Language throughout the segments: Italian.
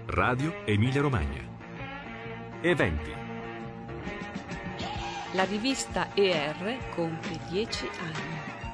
Radio Emilia Romagna. Eventi. La rivista ER compie 10 anni.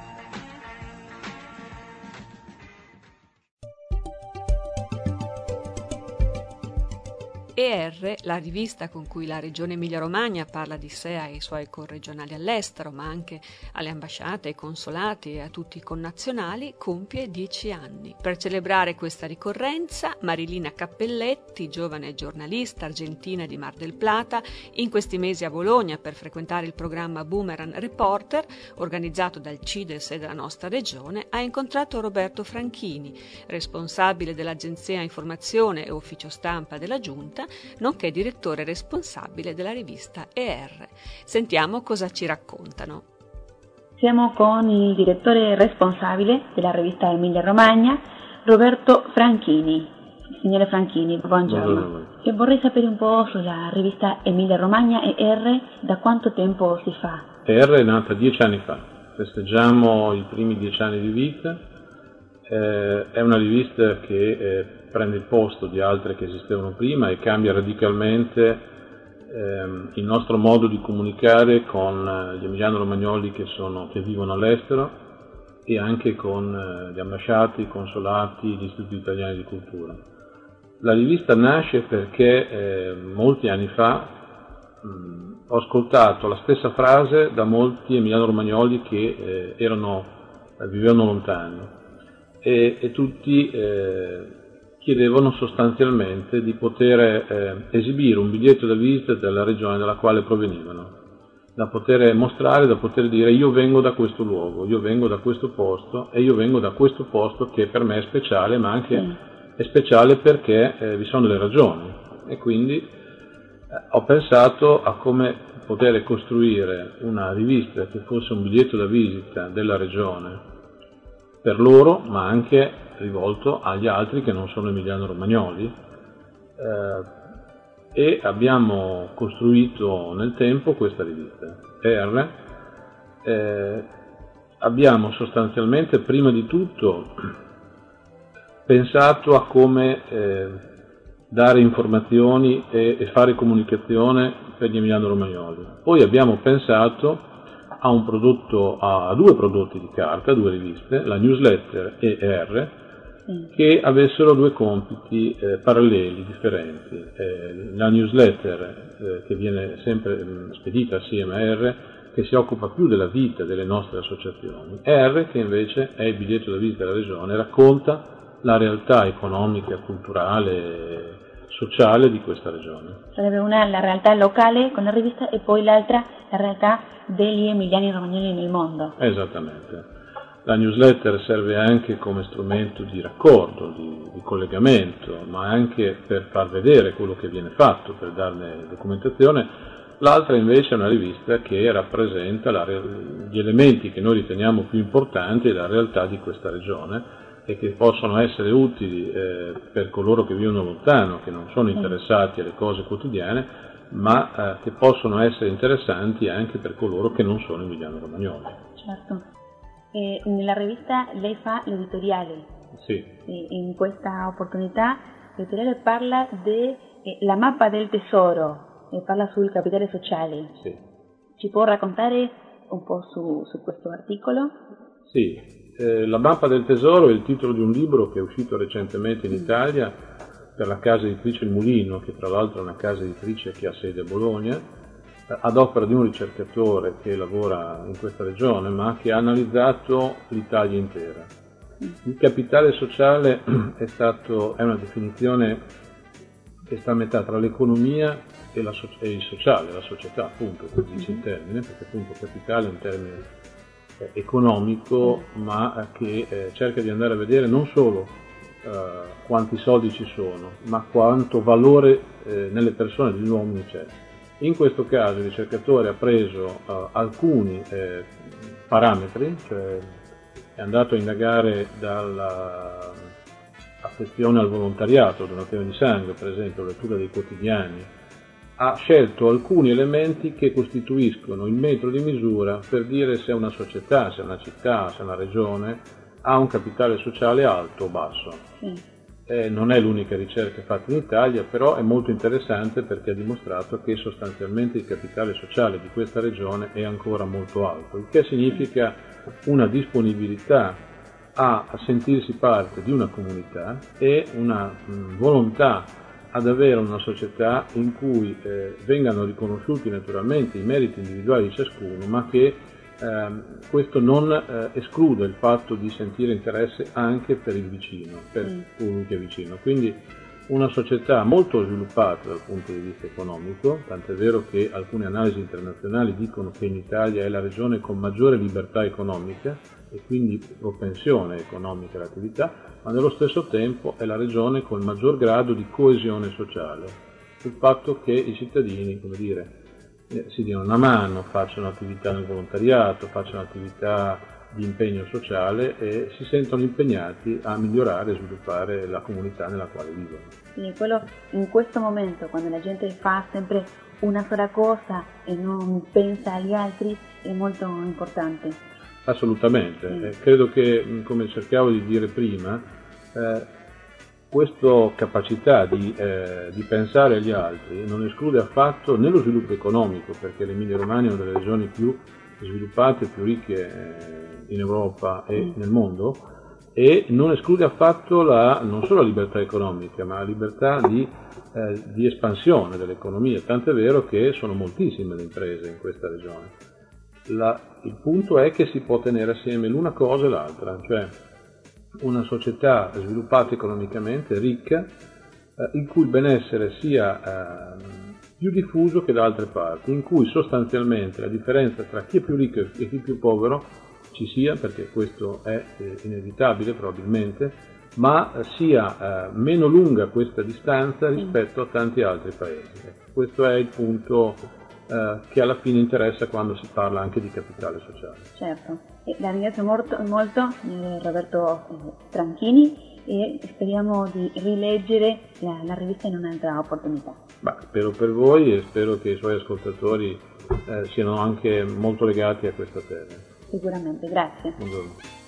ER, la rivista con cui la Regione Emilia-Romagna parla di sé ai suoi corregionali all'estero, ma anche alle ambasciate, ai consolati e a tutti i connazionali, compie 10 anni. Per celebrare questa ricorrenza, Marilina Cappelletti, giovane giornalista argentina di Mar del Plata, in questi mesi a Bologna per frequentare il programma Boomerang Reporter, organizzato dal CIDES e dalla nostra regione, ha incontrato Roberto Franchini, responsabile dell'Agenzia Informazione e Ufficio Stampa della Giunta, nonché direttore responsabile della rivista ER. Sentiamo cosa ci raccontano. Siamo con il direttore responsabile della rivista Emilia Romagna, Roberto Franchini. Signore Franchini, buongiorno. E vorrei sapere un po' sulla rivista Emilia Romagna ER, da quanto tempo si fa? ER è nata 10 anni fa, festeggiamo i primi 10 anni di vita. È una rivista che prende il posto di altre che esistevano prima e cambia radicalmente il nostro modo di comunicare con gli emiliano-romagnoli che vivono all'estero e anche con gli ambasciati, i consolati, gli istituti italiani di cultura. La rivista nasce perché molti anni fa ho ascoltato la stessa frase da molti emiliano-romagnoli che vivevano lontano. E tutti chiedevano sostanzialmente di poter esibire un biglietto da visita della regione dalla quale provenivano, da poter mostrare, da poter dire io vengo da questo luogo, io vengo da questo posto e io vengo da questo posto che per me è speciale, ma anche è speciale perché vi sono delle ragioni. E quindi ho pensato a come poter costruire una rivista che fosse un biglietto da visita della regione per loro, ma anche rivolto agli altri che non sono emiliano-romagnoli, e abbiamo costruito nel tempo questa rivista ER. Abbiamo sostanzialmente prima di tutto pensato a come dare informazioni e fare comunicazione per gli emiliano-romagnoli. Poi abbiamo pensato a due prodotti di carta, due riviste, la newsletter e ER, che avessero due compiti paralleli, differenti. La newsletter che viene sempre spedita assieme a ER, che si occupa più della vita delle nostre associazioni. ER, che invece è il biglietto da visita della regione, racconta la realtà economica, culturale, sociale di questa regione. Sarebbe una la realtà locale con la rivista e poi l'altra la realtà degli emiliani romagnoli nel mondo. Esattamente. La newsletter serve anche come strumento di raccordo, di collegamento, ma anche per far vedere quello che viene fatto, per darne documentazione. L'altra invece è una rivista che rappresenta gli elementi che noi riteniamo più importanti della realtà di questa regione e che possono essere utili per coloro che vivono lontano, che non sono interessati alle cose quotidiane, ma che possono essere interessanti anche per coloro che non sono emiliano-romagnoli. Certo. Nella rivista lei fa l'editoriale. Sì. In questa opportunità l'editoriale parla della mappa del tesoro e parla sul capitale sociale. Sì. Ci può raccontare un po' su questo articolo? Sì. La mappa del tesoro è il titolo di un libro che è uscito recentemente in Italia per la casa editrice Il Mulino, che tra l'altro è una casa editrice che ha sede a Bologna, ad opera di un ricercatore che lavora in questa regione, ma che ha analizzato l'Italia intera. Il capitale sociale è una definizione che sta a metà tra l'economia e il sociale, la società, appunto, come dice il termine, perché appunto capitale è un termine economico, ma che cerca di andare a vedere non solo quanti soldi ci sono, ma quanto valore nelle persone, negli uomini c'è. In questo caso il ricercatore ha preso alcuni parametri, cioè è andato a indagare dall'affezione al volontariato, donazione di sangue, per esempio, lettura dei quotidiani, ha scelto alcuni elementi che costituiscono il metro di misura per dire se una società, se una città, se una regione ha un capitale sociale alto o basso. Non è l'unica ricerca fatta in Italia, però è molto interessante perché ha dimostrato che sostanzialmente il capitale sociale di questa regione è ancora molto alto, il che significa una disponibilità a sentirsi parte di una comunità e una volontà ad avere una società in cui vengano riconosciuti naturalmente i meriti individuali di ciascuno, ma che questo non esclude il fatto di sentire interesse anche per il vicino, per colui che è vicino. Quindi una società molto sviluppata dal punto di vista economico, tant'è vero che alcune analisi internazionali dicono che in Italia è la regione con maggiore libertà economica e quindi propensione economica all'attività, ma nello stesso tempo è la regione con il maggior grado di coesione sociale. Il fatto che i cittadini, come dire, si diano una mano, facciano attività nel volontariato, facciano attività di impegno sociale e si sentono impegnati a migliorare e sviluppare la comunità nella quale vivono. Quindi quello in questo momento, quando la gente fa sempre una sola cosa e non pensa agli altri, è molto importante. Assolutamente, credo che, come cercavo di dire prima, questa capacità di pensare agli altri non esclude affatto né lo sviluppo economico, perché l'Emilia-Romagna è una delle regioni più sviluppate, più ricche in Europa e nel mondo, e non esclude affatto non solo la libertà economica, ma la libertà di espansione dell'economia, tant'è vero che sono moltissime le imprese in questa regione. Il punto è che si può tenere assieme l'una cosa e l'altra, cioè una società sviluppata economicamente, ricca, il cui benessere sia più diffuso che da altre parti, in cui sostanzialmente la differenza tra chi è più ricco e chi è più povero ci sia, perché questo è inevitabile probabilmente, ma sia meno lunga questa distanza rispetto a tanti altri paesi. Questo è il punto che alla fine interessa quando si parla anche di capitale sociale. Certo, la ringrazio molto Roberto Franchini e speriamo di rileggere la rivista in un'altra opportunità. Spero per voi e spero che i suoi ascoltatori siano anche molto legati a questa terra. Sicuramente, grazie. Buongiorno.